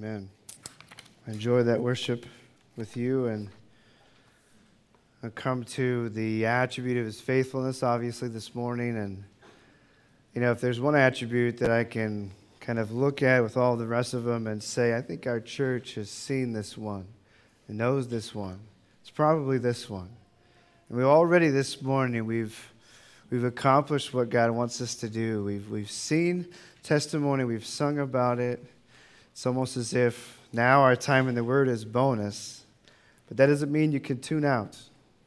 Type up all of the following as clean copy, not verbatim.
Amen. I enjoy that worship with you, and I come to the attribute of his faithfulness, obviously, this morning. And, if there's one attribute that I can kind of look at with all the rest of them and say, I think our church has seen this one and knows this one, it's probably this one. And we already this morning, we've accomplished what God wants us to do. We've seen testimony, we've sung about it. It's almost as if now our time in the Word is bonus, but that doesn't mean you can tune out.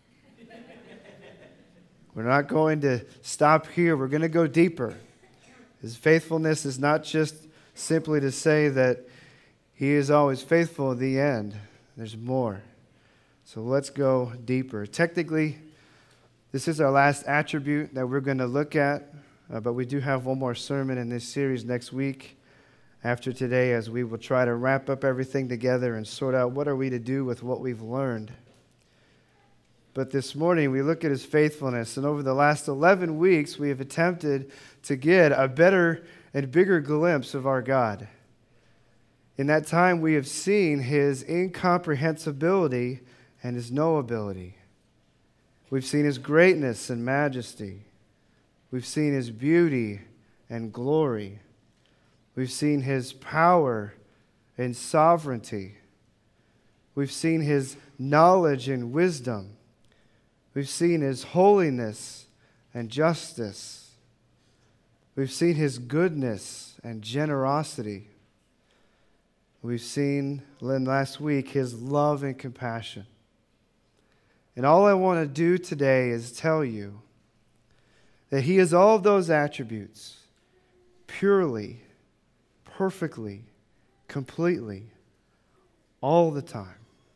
We're not going to stop here. We're going to go deeper. His faithfulness is not just simply to say that He is always faithful at the end. There's more. So let's go deeper. Technically, this is our last attribute that we're going to look at, but we do have one more sermon in this series next week after today, as we will try to wrap up everything together and sort out what are we to do with what we've learned. But this morning we look at His faithfulness, and over the last 11 weeks we have attempted to get a better and bigger glimpse of our God. In that time we have seen His incomprehensibility and His knowability. We've seen His greatness and majesty. We've seen His beauty and glory. We've seen His power and sovereignty. We've seen His knowledge and wisdom. We've seen His holiness and justice. We've seen His goodness and generosity. We've seen, last week, His love and compassion. And all I want to do today is tell you that He has all of those attributes purely, perfectly, completely, all the time.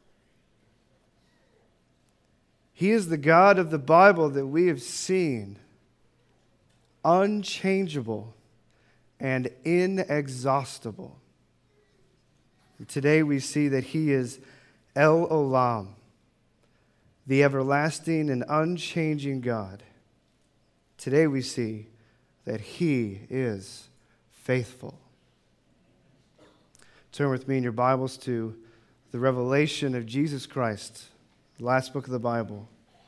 He is the God of the Bible that we have seen, unchangeable and inexhaustible. And today we see that He is El Olam, the everlasting and unchanging God. Today we see that He is faithful. Turn with me in your Bibles to the revelation of Jesus Christ, the last book of the Bible.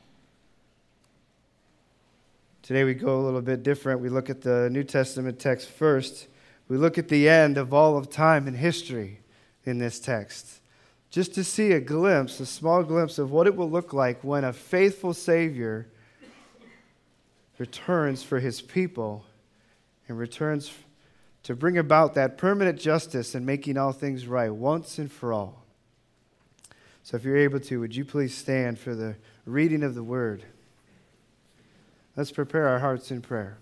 Today we go a little bit different. We look at the New Testament text first. We look at the end of all of time and history in this text, just to see a glimpse, a small glimpse of what it will look like when a faithful Savior returns for His people and returns to bring about that permanent justice and making all things right once and for all. So if you're able to, would you please stand for the reading of the Word? Let's prepare our hearts in prayer.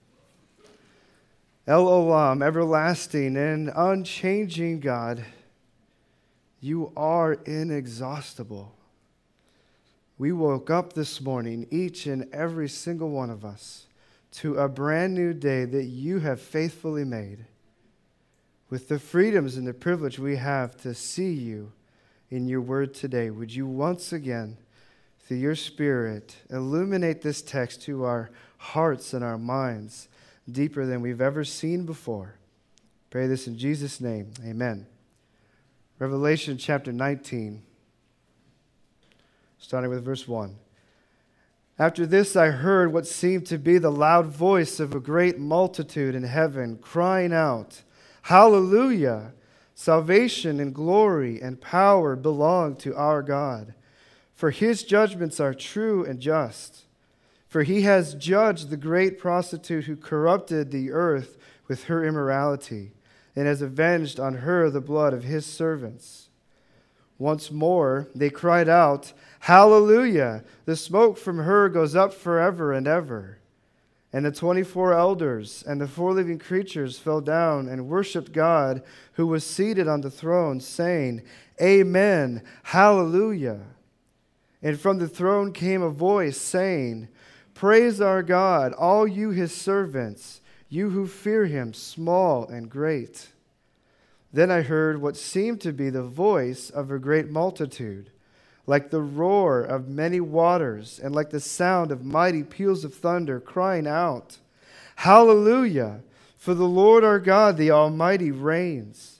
El Olam, everlasting and unchanging God, You are inexhaustible. We woke up this morning, each and every single one of us, to a brand new day that You have faithfully made, with the freedoms and the privilege we have to see You in Your word today. Would You once again, through Your Spirit, illuminate this text to our hearts and our minds deeper than we've ever seen before. Pray this in Jesus' name. Amen. Revelation chapter 19, starting with verse 1. After this I heard what seemed to be the loud voice of a great multitude in heaven, crying out, Hallelujah! Salvation and glory and power belong to our God, for His judgments are true and just. For He has judged the great prostitute who corrupted the earth with her immorality, and has avenged on her the blood of His servants. Once more they cried out, Hallelujah! The smoke from her goes up forever and ever. And the 24 elders and the 4 living creatures fell down and worshipped God who was seated on the throne, saying, Amen, Hallelujah. And from the throne came a voice saying, Praise our God, all You His servants, you who fear Him, small and great. Then I heard what seemed to be the voice of a great multitude, like the roar of many waters, and like the sound of mighty peals of thunder, crying out, Hallelujah! For the Lord our God, the Almighty, reigns.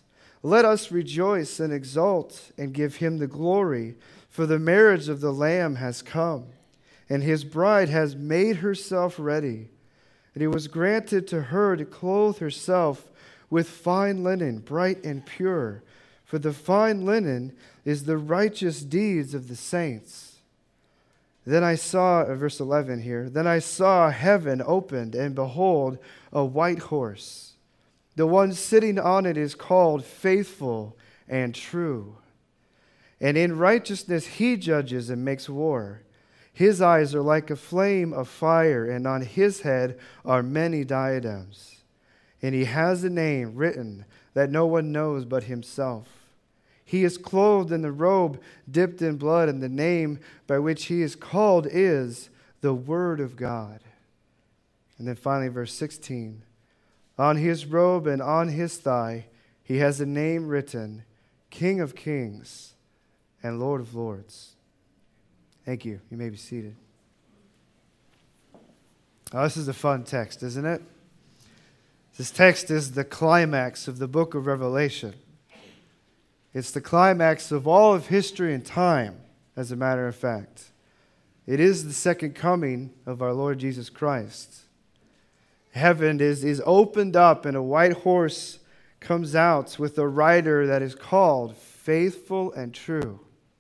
Let us rejoice and exult and give him the glory, for the marriage of the Lamb has come, and his bride has made herself ready. And it was granted to her to clothe herself with fine linen, bright and pure, for the fine linen is the righteous deeds of the saints. Then I saw, verse 11 here, then I saw heaven opened, and behold, a white horse. The one sitting on it is called Faithful and True. And in righteousness he judges and makes war. His eyes are like a flame of fire, and on his head are many diadems. And he has a name written that no one knows but himself. He is clothed in the robe dipped in blood, and the name by which he is called is the Word of God. And then finally, verse 16. On his robe and on his thigh he has a name written, King of Kings and Lord of Lords. Thank you. You may be seated. Oh, this is a fun text, isn't it? This text is the climax of the book of Revelation. It's the climax of all of history and time, as a matter of fact. It is the second coming of our Lord Jesus Christ. Heaven is opened up, and a white horse comes out with a rider that is called Faithful and True.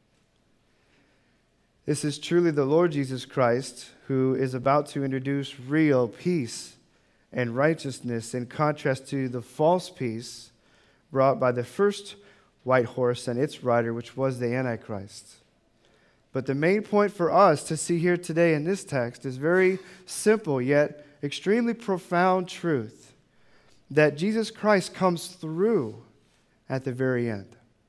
This is truly the Lord Jesus Christ, who is about to introduce real peace and righteousness in contrast to the false peace brought by the first white horse and its rider, which was the Antichrist. But the main point for us to see here today in this text is very simple, yet extremely profound truth, that Jesus Christ comes through at the very end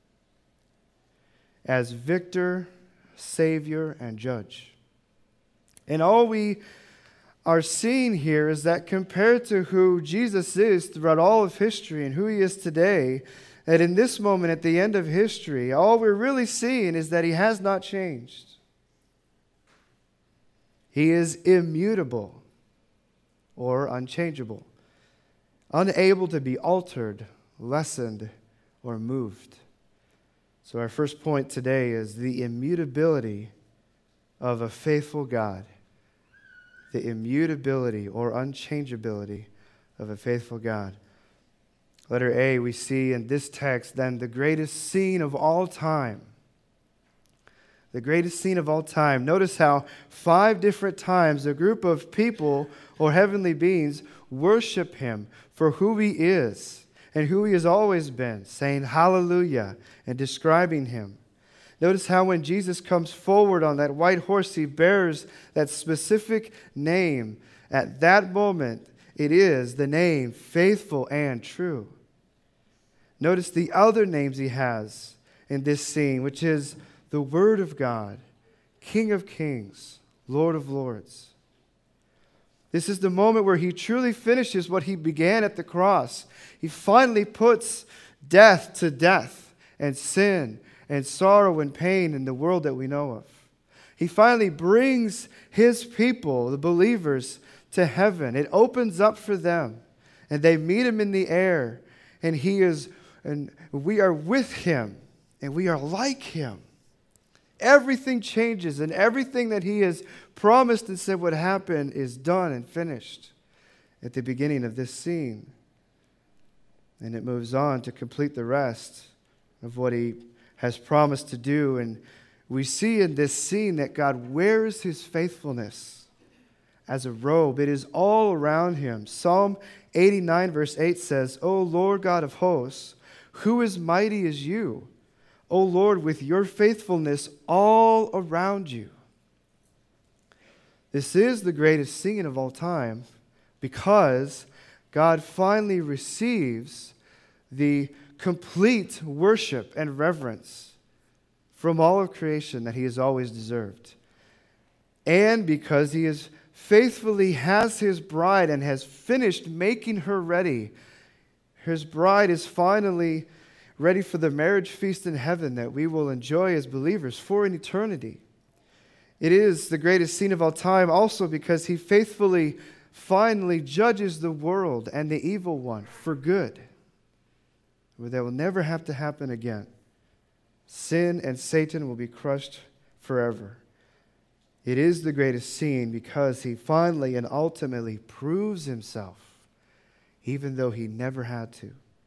as victor, Savior, and Judge. And all we are seeing here is that compared to who Jesus is throughout all of history and who he is today, that in this moment at the end of history, all we're really seeing is that he has not changed. He is immutable or unchangeable, unable to be altered, lessened, or moved. So our first point today is the immutability of a faithful God. The immutability or unchangeability of a faithful God. Letter A, we see in this text then the greatest scene of all time. The greatest scene of all time. Notice how 5 different times a group of people or heavenly beings worship him for who he is and who he has always been, saying hallelujah and describing him. Notice how when Jesus comes forward on that white horse, he bears that specific name. At that moment, it is the name Faithful and True. Notice the other names he has in this scene, which is the Word of God, King of Kings, Lord of Lords. This is the moment where he truly finishes what he began at the cross. He finally puts death to death and sin and sorrow and pain in the world that we know of. He finally brings his people, the believers, to heaven. It opens up for them, and they meet him in the air, and we are with him, and we are like him. Everything changes, and everything that he has promised and said would happen is done and finished at the beginning of this scene. And it moves on to complete the rest of what he has promised to do. And we see in this scene that God wears his faithfulness as a robe. It is all around him. Psalm 89 verse 8 says, O Lord God of hosts, who is mighty as you? O Lord, with your faithfulness all around you. This is the greatest scene of all time because God finally receives the complete worship and reverence from all of creation that he has always deserved. And because he is faithfully has his bride and has finished making her ready. His bride is finally ready for the marriage feast in heaven that we will enjoy as believers for an eternity. It is the greatest scene of all time also because he faithfully, finally judges the world and the evil one for good. where that will never have to happen again. Sin and Satan will be crushed forever. It is the greatest scene because he finally and ultimately proves himself, even though he never had to.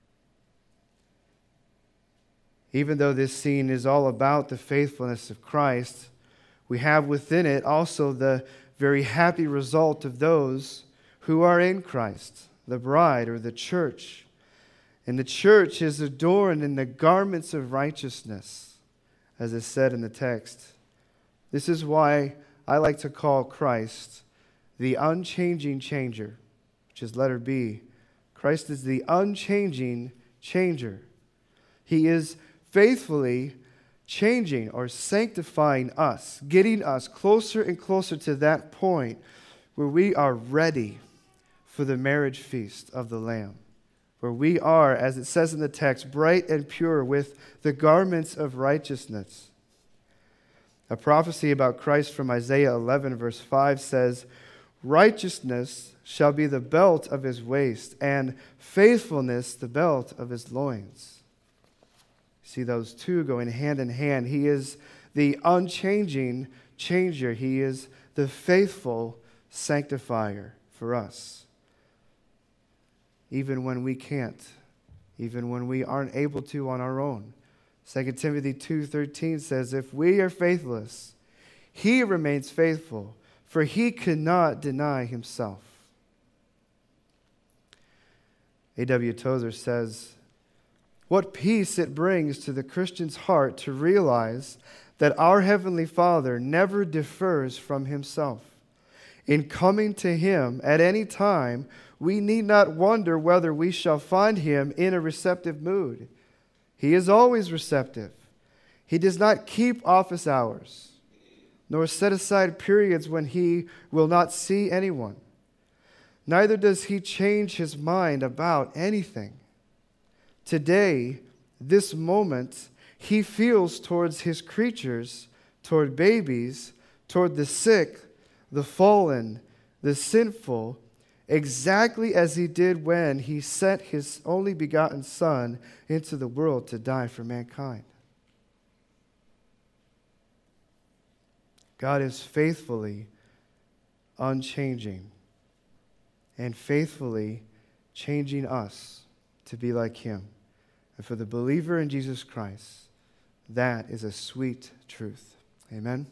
Even though this scene is all about the faithfulness of Christ, we have within it also the very happy result of those who are in Christ, the bride or the church. And the church is adorned in the garments of righteousness, as is said in the text. This is why I like to call Christ the unchanging changer, which is letter B. Christ is the unchanging changer. He is faithfully changing or sanctifying us, getting us closer and closer to that point where we are ready for the marriage feast of the Lamb, where we are, as it says in the text, bright and pure with the garments of righteousness. A prophecy about Christ from Isaiah 11, verse 5 says, "Righteousness shall be the belt of his waist, and faithfulness the belt of his loins." See those two going hand in hand. He is the unchanging changer. He is the faithful sanctifier for us. Even when we can't, even when we aren't able to on our own. 2 Timothy 2:13 says, "If we are faithless, he remains faithful, for he cannot deny himself." A.W. Tozer says, "What peace it brings to the Christian's heart to realize that our Heavenly Father never differs from himself. In coming to him at any time, we need not wonder whether we shall find him in a receptive mood. He is always receptive. He does not keep office hours, nor set aside periods when he will not see anyone. Neither does he change his mind about anything. Today, this moment, he feels towards his creatures, toward babies, toward the sick, the fallen, the sinful, exactly as he did when he sent his only begotten Son into the world to die for mankind." God is faithfully unchanging and faithfully changing us to be like him. And for the believer in Jesus Christ, that is a sweet truth. Amen.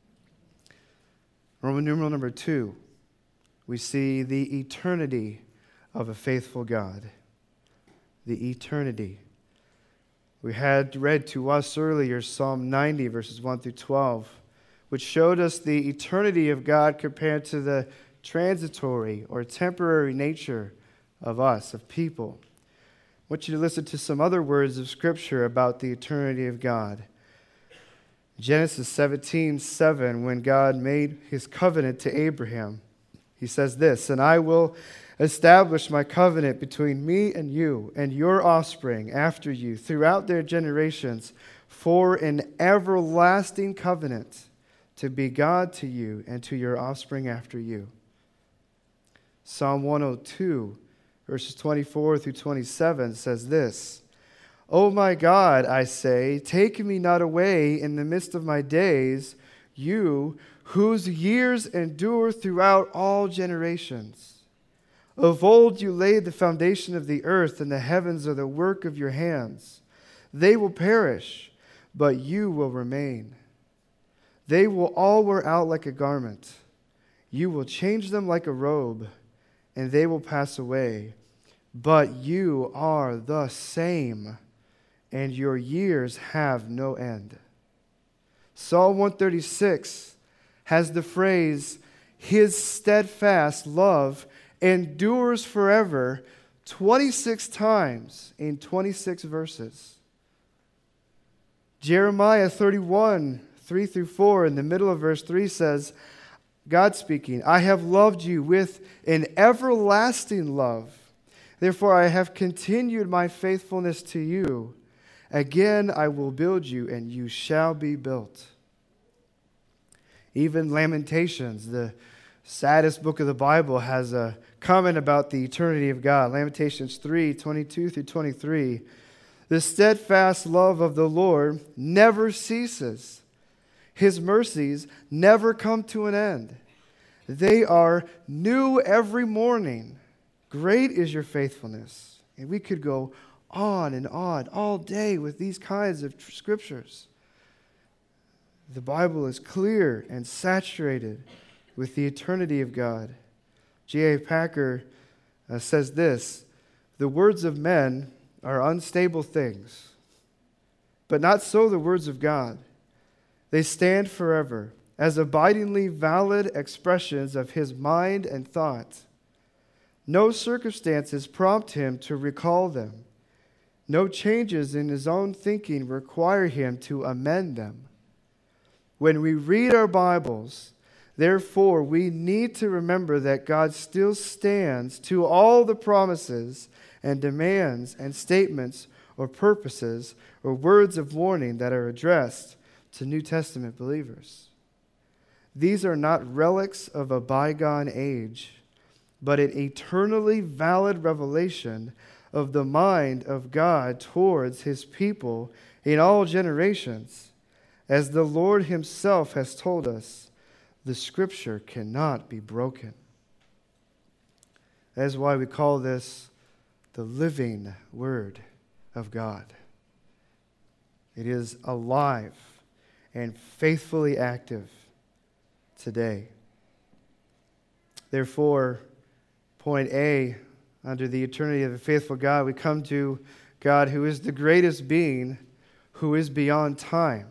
Roman numeral number 2, we see the eternity of a faithful God. The eternity. We had read to us earlier Psalm 90, verses 1 through 12, which showed us the eternity of God compared to the transitory or temporary nature of us, of people. I want you to listen to some other words of Scripture about the eternity of God. Genesis 17:7, when God made his covenant to Abraham, he says this, "And I will establish my covenant between me and you and your offspring after you throughout their generations for an everlasting covenant to be God to you and to your offspring after you." Psalm 102, verses 24 through 27 says this, "O my God, I say, take me not away in the midst of my days, you whose years endure throughout all generations. Of old you laid the foundation of the earth, and the heavens are the work of your hands. They will perish, but you will remain. They will all wear out like a garment. You will change them like a robe, and they will pass away. But you are the same, and your years have no end." Psalm 136 has the phrase, "His steadfast love endures forever," 26 times in 26 verses. Jeremiah 31, 3 through 4, in the middle of verse 3 says, God speaking, "I have loved you with an everlasting love. Therefore I have continued my faithfulness to you. Again I will build you, and you shall be built." Even Lamentations, the saddest book of the Bible, has a comment about the eternity of God. Lamentations 3:22 through 23. The steadfast love of the Lord never ceases. His mercies never come to an end. They are new every morning. Great is your faithfulness. And we could go on and on all day with these kinds of scriptures. The Bible is clear and saturated with the eternity of God. J.I. Packer says this: the words of men are unstable things, but not so the words of God. They stand forever as abidingly valid expressions of his mind and thought. No circumstances prompt him to recall them. No changes in his own thinking require him to amend them. When we read our Bibles, therefore, we need to remember that God still stands to all the promises and demands and statements or purposes or words of warning that are addressed to New Testament believers. These are not relics of a bygone age, but an eternally valid revelation of the mind of God towards his people in all generations. As the Lord himself has told us, the Scripture cannot be broken. That is why we call this the living Word of God. It is alive and faithfully active today. Therefore, point A, under the eternity of the faithful God, we come to God who is the greatest being, who is beyond time.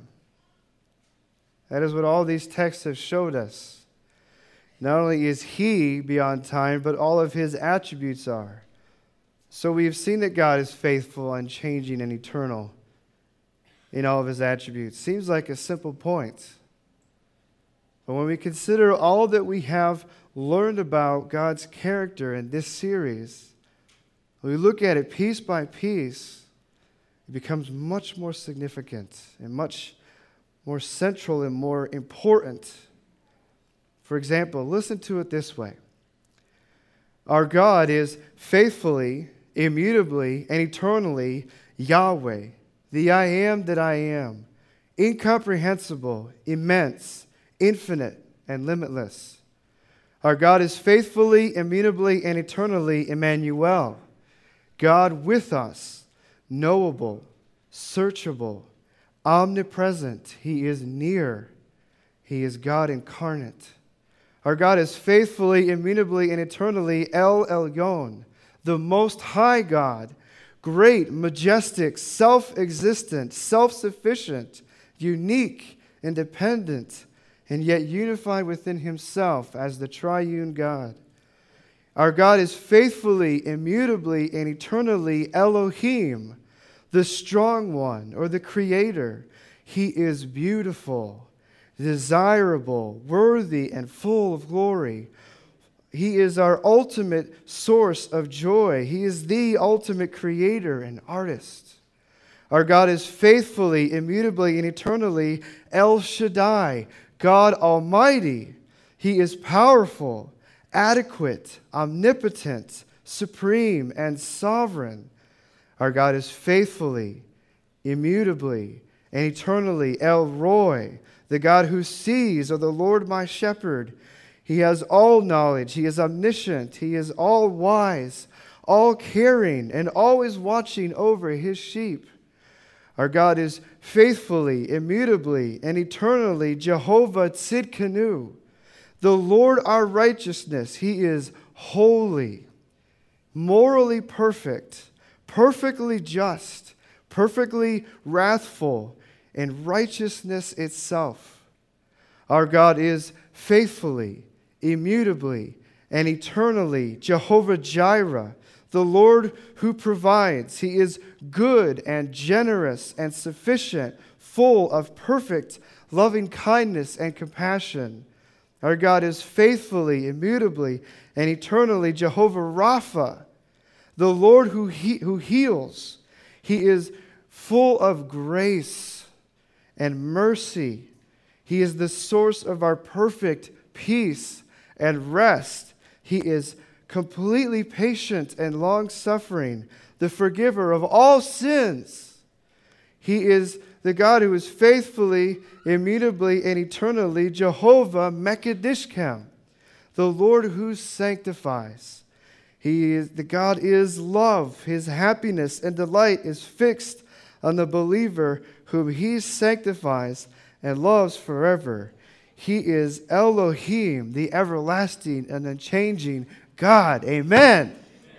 That is what all these texts have showed us. Not only is he beyond time, but all of his attributes are. So we have seen that God is faithful, unchanging, and eternal in all of his attributes. Seems like a simple point. But when we consider all that we have learned about God's character in this series, when we look at it piece by piece, it becomes much more significant and much more central and more important. For example, listen to it this way. Our God is faithfully, immutably, and eternally Yahweh, the I am that I am, incomprehensible, immense, infinite, and limitless. Our God is faithfully, immutably, and eternally Emmanuel, God with us, knowable, searchable, omnipresent. He is near. He is God incarnate. Our God is faithfully, immutably, and eternally El Elyon, the Most High God, great, majestic, self-existent, self-sufficient, unique, independent, and yet unified within himself as the triune God. Our God is faithfully, immutably, and eternally Elohim, the strong one, or the creator. He is beautiful, desirable, worthy, and full of glory. He is our ultimate source of joy. He is the ultimate creator and artist. Our God is faithfully, immutably, and eternally El Shaddai, God Almighty. He is powerful, adequate, omnipotent, supreme, and sovereign. Our God is faithfully, immutably, and eternally El Roi, the God who sees, or the Lord my shepherd. He has all knowledge. He is omniscient. He is all wise, all caring, and always watching over his sheep. Our God is faithfully, immutably, and eternally Jehovah Tzidkenu, the Lord our righteousness. He is holy, morally perfect, perfectly just, perfectly wrathful, and righteousness itself. Our God is faithfully, immutably, and eternally Jehovah Jireh, the Lord who provides. He is good and generous and sufficient, full of perfect loving kindness and compassion. Our God is faithfully, immutably, and eternally Jehovah Rapha, the Lord who heals. He is full of grace and mercy. He is the source of our perfect peace and rest. He is completely patient and long-suffering, the forgiver of all sins. He is the God who is faithfully, immutably, and eternally Jehovah Mekadishkem, the Lord who sanctifies. The God is love. His happiness and delight is fixed on the believer whom he sanctifies and loves forever. He is Elohim, the everlasting and unchanging God. Amen.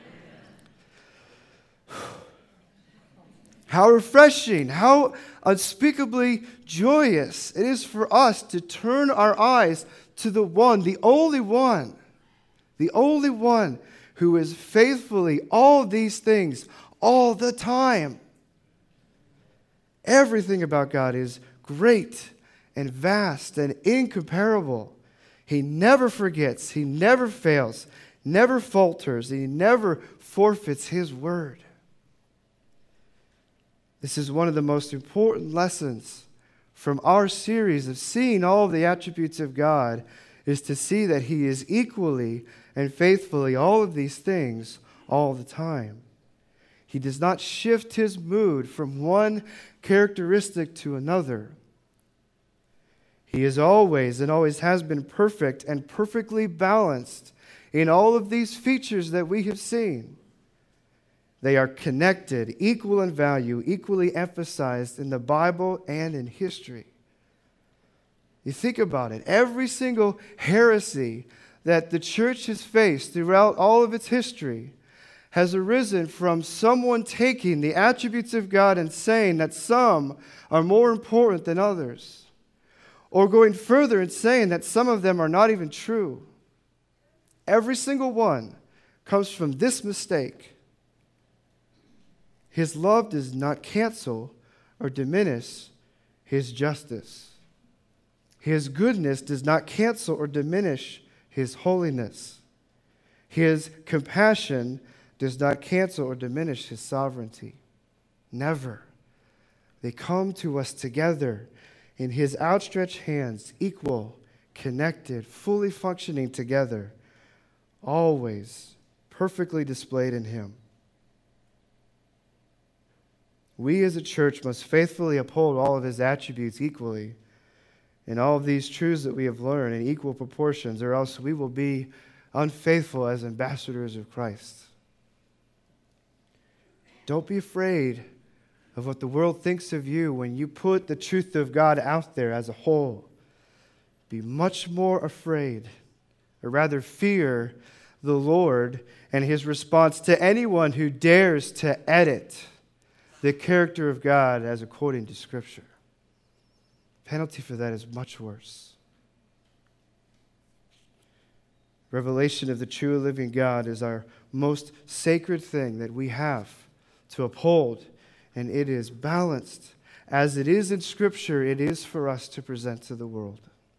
How refreshing, how unspeakably joyous it is for us to turn our eyes to the one, the only one who is faithfully all these things all the time. Everything about God is great and vast and incomparable. He never forgets, he never fails, never falters, he never forfeits his word. This is one of the most important lessons from our series of seeing all of the attributes of God, is to see that he is equally and faithfully all of these things all the time. He does not shift his mood from one characteristic to another. He is always and always has been perfect and perfectly balanced in all of these features that we have seen. They are connected, equal in value, equally emphasized in the Bible and in history. You think about it. Every single heresy that the church has faced throughout all of its history has arisen from someone taking the attributes of God and saying that some are more important than others, or going further and saying that some of them are not even true. Every single one comes from this mistake. His love does not cancel or diminish his justice. His goodness does not cancel or diminish his holiness. His compassion does not cancel or diminish his sovereignty. Never. They come to us together in his outstretched hands, equal, connected, fully functioning together, always perfectly displayed in him. We as a church must faithfully uphold all of his attributes equally in all of these truths that we have learned in equal proportions, or else we will be unfaithful as ambassadors of Christ. Don't be afraid of what the world thinks of you when you put the truth of God out there as a whole. Be much more afraid, or rather fear, the Lord and his response to anyone who dares to edit the character of God as according to Scripture. Penalty for that is much worse. Revelation of the true and living God is our most sacred thing that we have to uphold, and it is balanced. As it is in Scripture, it is for us to present to the world.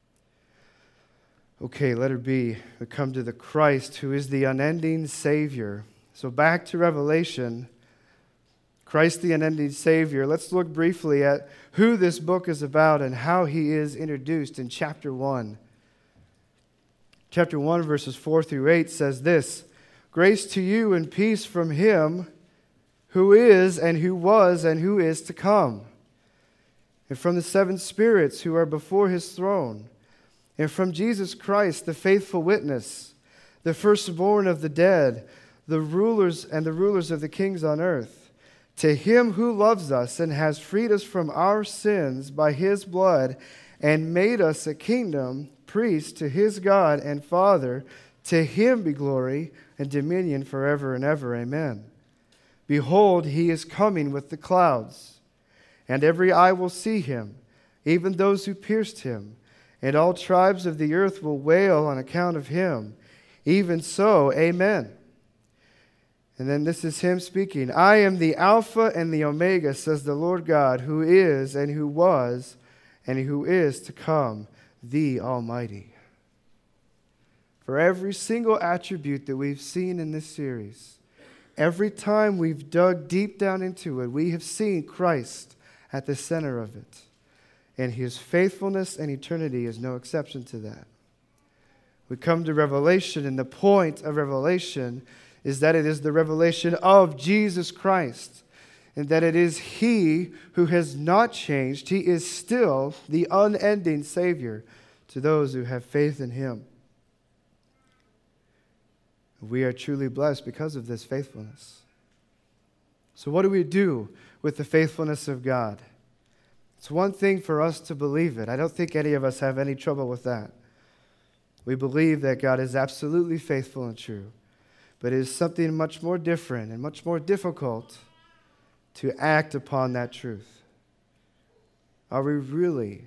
Okay, letter B, we come to the Christ who is the unending Savior. So back to Revelation, Christ the unending Savior. Let's look briefly at who this book is about and how he is introduced in chapter 1. Chapter 1, verses 4 through 8 says this: Grace to you and peace from him who is and who was and who is to come, and from the seven spirits who are before his throne, and from Jesus Christ, the faithful witness, the firstborn of the dead, the rulers of the kings on earth. To him who loves us and has freed us from our sins by his blood and made us a kingdom, priests to his God and Father, to him be glory and dominion forever and ever. Amen. Behold, he is coming with the clouds, and every eye will see him, even those who pierced him, and all tribes of the earth will wail on account of him. Even so, amen. And then this is him speaking. I am the Alpha and the Omega, says the Lord God, who is and who was and who is to come, the Almighty. For every single attribute that we've seen in this series, every time we've dug deep down into it, we have seen Christ at the center of it. And his faithfulness and eternity is no exception to that. We come to Revelation, and the point of Revelation is that it is the revelation of Jesus Christ, and that it is He who has not changed. He is still the unending Savior to those who have faith in Him. We are truly blessed because of this faithfulness. So what do we do with the faithfulness of God? It's one thing for us to believe it. I don't think any of us have any trouble with that. We believe that God is absolutely faithful and true. But it is something much more different and much more difficult to act upon that truth. Are we really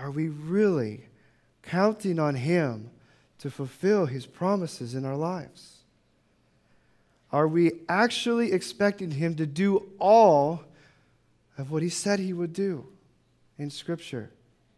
counting on Him to fulfill His promises in our lives? Are we actually expecting Him to do all of what He said He would do in Scripture?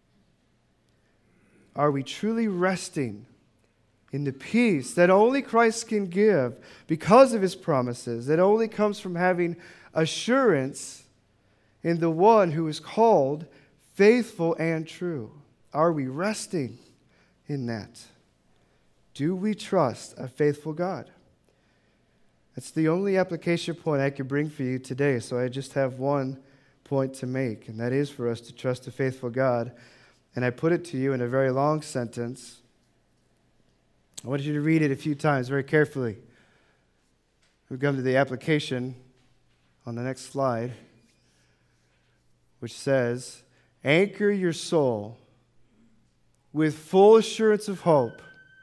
Are we truly resting in the peace that only Christ can give because of His promises, that only comes from having assurance in the one who is called faithful and true? Are we resting in that? Do we trust a faithful God? That's the only application point I could bring for you today, so I just have one point to make, and that is for us to trust a faithful God. And I put it to you in a very long sentence. I want you to read it a few times very carefully. We come to the application on the next slide, which says, anchor your soul with full assurance of hope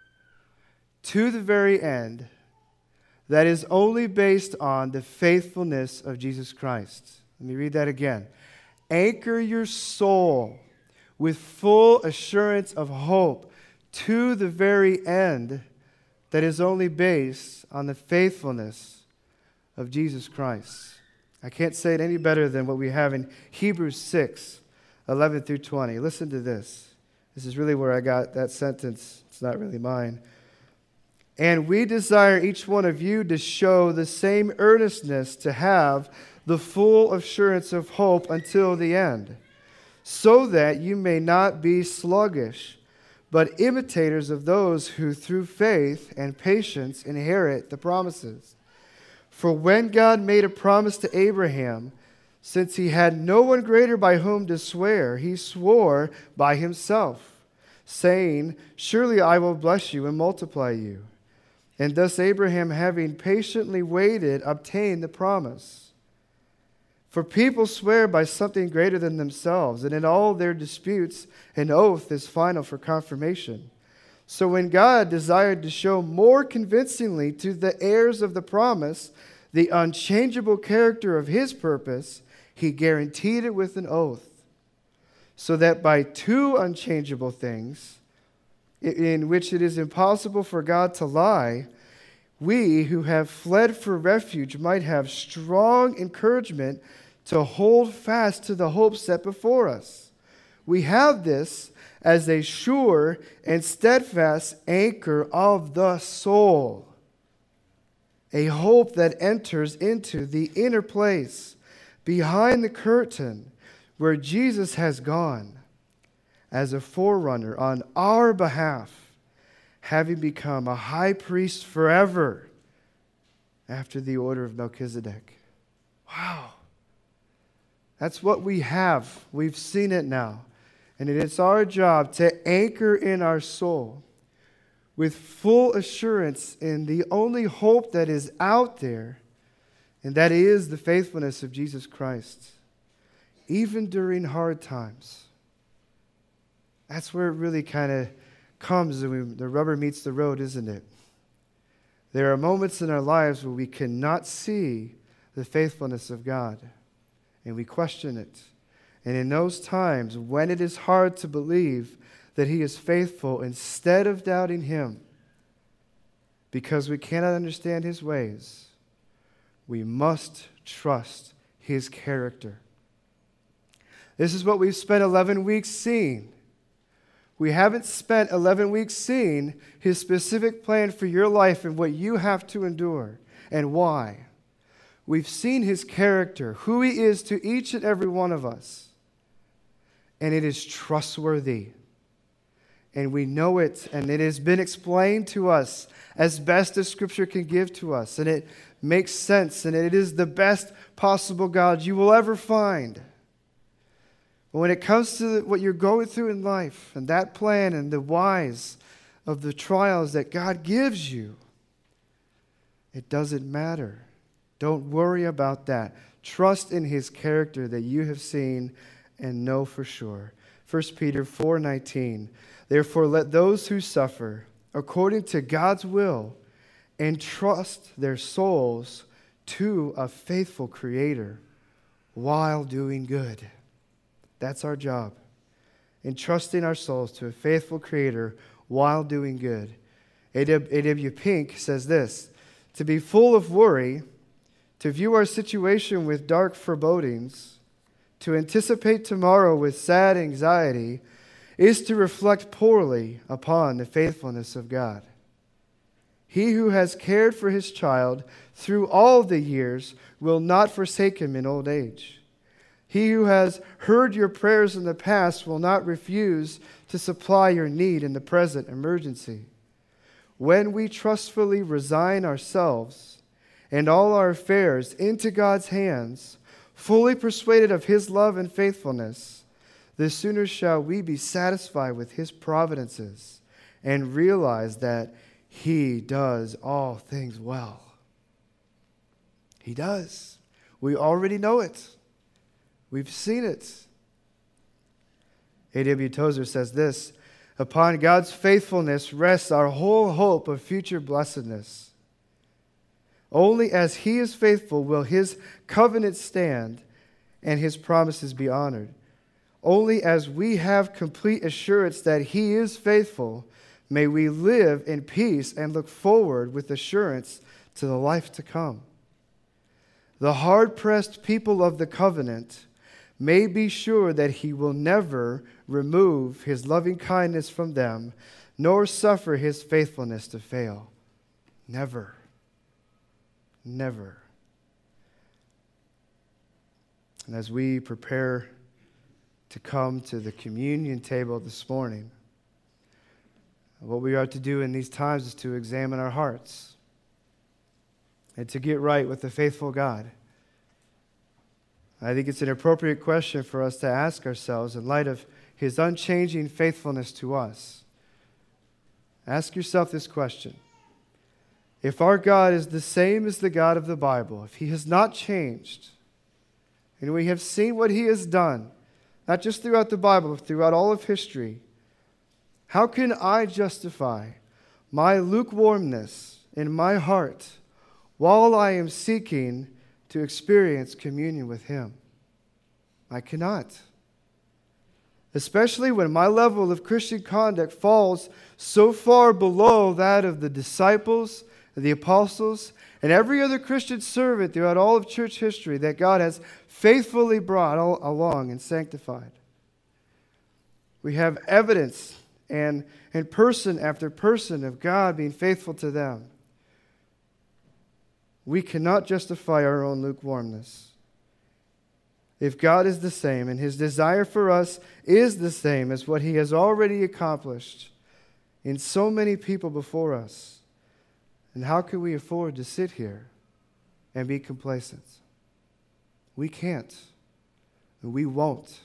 to the very end, that is only based on the faithfulness of Jesus Christ. Let me read that again. Anchor your soul with full assurance of hope to the very end, that is only based on the faithfulness of Jesus Christ. I can't say it any better than what we have in Hebrews 6, 11 through 20. Listen to this. This is really where I got that sentence. It's not really mine. And we desire each one of you to show the same earnestness to have the full assurance of hope until the end, so that you may not be sluggish, but imitators of those who through faith and patience inherit the promises. For when God made a promise to Abraham, since he had no one greater by whom to swear, he swore by himself, saying, surely I will bless you and multiply you. And thus Abraham, having patiently waited, obtained the promise. For people swear by something greater than themselves, and in all their disputes an oath is final for confirmation. So when God desired to show more convincingly to the heirs of the promise the unchangeable character of His purpose, He guaranteed it with an oath, so that by two unchangeable things, in which it is impossible for God to lie, we who have fled for refuge might have strong encouragement to hold fast to the hope set before us. We have this as a sure and steadfast anchor of the soul, a hope that enters into the inner place behind the curtain where Jesus has gone as a forerunner on our behalf, having become a high priest forever after the order of Melchizedek. Wow. That's what we have. We've seen it now. And it's our job to anchor in our soul with full assurance in the only hope that is out there, and that is the faithfulness of Jesus Christ, even during hard times. That's where it really kind of comes and the rubber meets the road, isn't it? There are moments in our lives where we cannot see the faithfulness of God, and we question it. And in those times, when it is hard to believe that He is faithful, instead of doubting Him, because we cannot understand His ways, we must trust His character. This is what we've spent 11 weeks seeing. We haven't spent 11 weeks seeing His specific plan for your life and what you have to endure and why. We've seen His character, who He is to each and every one of us. And it is trustworthy. and we know it, and it has been explained to us as best as Scripture can give to us, and it makes sense, and it is the best possible God you will ever find. But when it comes to what you're going through in life, and that plan and the whys of the trials that God gives you, it doesn't matter. Don't worry about that. Trust in His character that you have seen and know for sure. 1 Peter 4:19. Therefore, let those who suffer according to God's will entrust their souls to a faithful Creator while doing good. That's our job. Entrusting our souls to a faithful Creator while doing good. A.W. Pink says this: to be full of worry, to view our situation with dark forebodings, to anticipate tomorrow with sad anxiety, is to reflect poorly upon the faithfulness of God. He who has cared for his child through all the years will not forsake him in old age. He who has heard your prayers in the past will not refuse to supply your need in the present emergency. When we trustfully resign ourselves and all our affairs into God's hands, fully persuaded of His love and faithfulness, the sooner shall we be satisfied with His providences and realize that He does all things well. He does. We already know it. We've seen it. A.W. Tozer says this: upon God's faithfulness rests our whole hope of future blessedness. Only as He is faithful will His covenant stand and His promises be honored. Only as we have complete assurance that He is faithful may we live in peace and look forward with assurance to the life to come. The hard-pressed people of the covenant may be sure that He will never remove His loving kindness from them, nor suffer His faithfulness to fail. Never. Never. And as we prepare to come to the communion table this morning, what we are to do in these times is to examine our hearts and to get right with the faithful God. I think it's an appropriate question for us to ask ourselves in light of His unchanging faithfulness to us. Ask yourself this question: if our God is the same as the God of the Bible, if He has not changed, and we have seen what He has done, not just throughout the Bible, but throughout all of history, how can I justify my lukewarmness in my heart while I am seeking to experience communion with Him? I cannot. Especially when my level of Christian conduct falls so far below that of the disciples, the apostles, and every other Christian servant throughout all of church history that God has faithfully brought along and sanctified. We have evidence and person after person of God being faithful to them. We cannot justify our own lukewarmness. If God is the same and His desire for us is the same as what He has already accomplished in so many people before us, then how can we afford to sit here and be complacent? We can't. And we won't.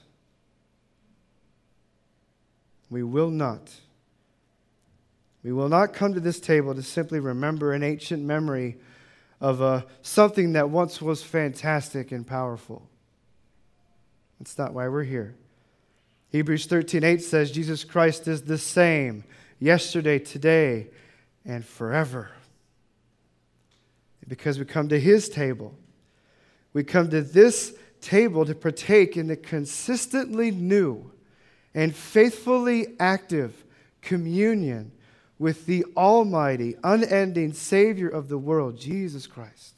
We will not. We will not come to this table to simply remember an ancient memory of something that once was fantastic and powerful. That's not why we're here. Hebrews 13:8 says Jesus Christ is the same yesterday, today, and forever. Because we come to His table. We come to this table to partake in the consistently new and faithfully active communion with the almighty, unending Savior of the world, Jesus Christ.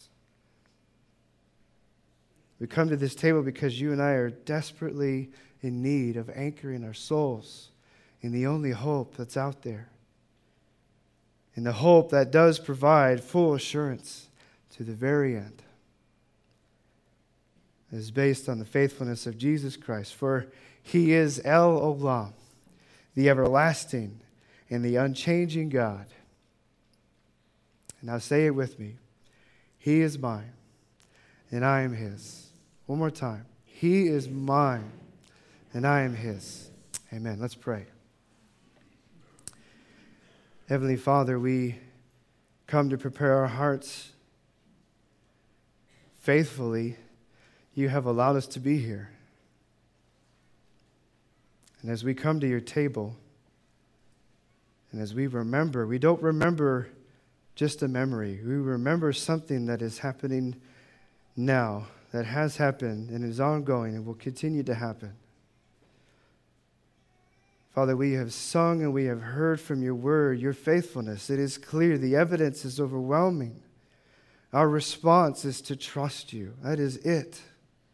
We come to this table because you and I are desperately in need of anchoring our souls in the only hope that's out there. In the hope that does provide full assurance to the very end. It is based on the faithfulness of Jesus Christ. For He is El Olam, the everlasting in the unchanging God. And now say it with me. He is mine, and I am his. One more time. He is mine, and I am his. Amen. Let's pray. Heavenly Father, we come to prepare our hearts faithfully. You have allowed us to be here. And as we come to your table, and as we remember, we don't remember just a memory. We remember something that is happening now, that has happened and is ongoing and will continue to happen. Father, we have sung and we have heard from your word, your faithfulness. It is clear. The evidence is overwhelming. Our response is to trust you. That is it.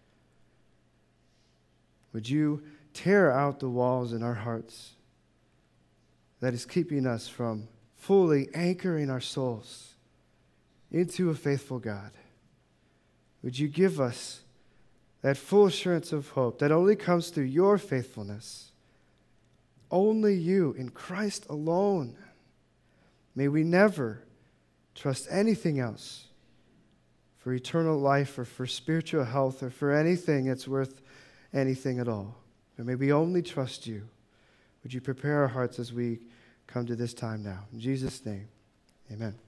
Would you tear out the walls in our hearts that is keeping us from fully anchoring our souls into a faithful God? Would you give us that full assurance of hope that only comes through your faithfulness? Only you, in Christ alone. May we never trust anything else for eternal life or for spiritual health or for anything that's worth anything at all. But may we only trust you. Would you prepare our hearts as we come to this time now? In Jesus' name, amen.